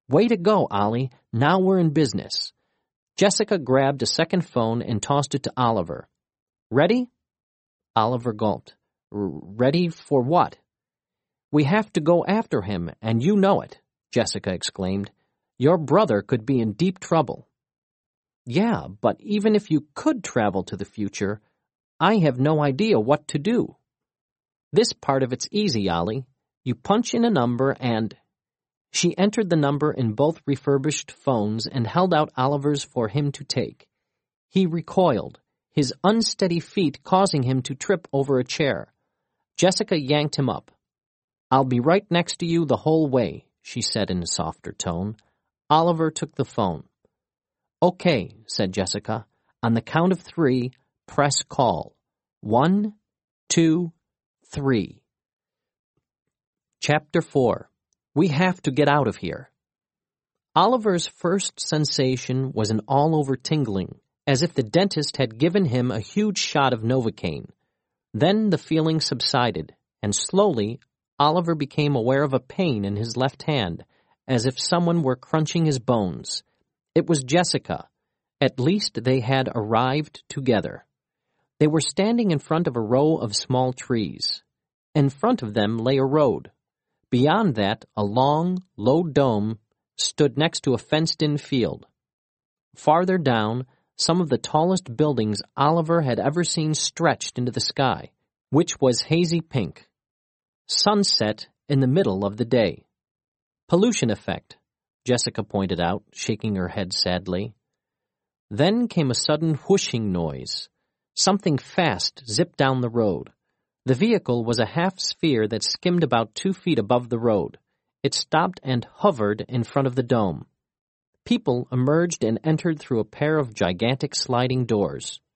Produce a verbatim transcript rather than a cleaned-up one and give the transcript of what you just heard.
Way to go, Ollie. Now we're in business. Jessica grabbed a second phone and tossed it to Oliver. Ready? Oliver gulped. Ready for what? We have to go after him, and you know it, Jessica exclaimed. Your brother could be in deep trouble. Yeah, but even if you could travel to the future, I have no idea what to do. This part of it's easy, Ollie. You punch in a number and... She entered the number in both refurbished phones and held out Oliver's for him to take. He recoiled, his unsteady feet causing him to trip over a chair. Jessica yanked him up. I'll be right next to you the whole way, she said in a softer tone. Oliver took the phone. Okay, said Jessica. On the count of three, press call. One, two, three. Chapter four. We have to get out of here. Oliver's first sensation was an all-over tingling, as if the dentist had given him a huge shot of Novocaine. Then the feeling subsided, and slowly Oliver became aware of a pain in his left hand, as if someone were crunching his bones. It was Jessica. At least they had arrived together. They were standing in front of a row of small trees. In front of them lay a road. Beyond that, a long, low dome stood next to a fenced-in field. Farther down, some of the tallest buildings Oliver had ever seen stretched into the sky, which was hazy pink. Sunset in the middle of the day. Pollution effect, Jessica pointed out, shaking her head sadly. Then came a sudden whooshing noise. Something fast zipped down the road. The vehicle was a half-sphere that skimmed about two feet above the road. It stopped and hovered in front of the dome. People emerged and entered through a pair of gigantic sliding doors.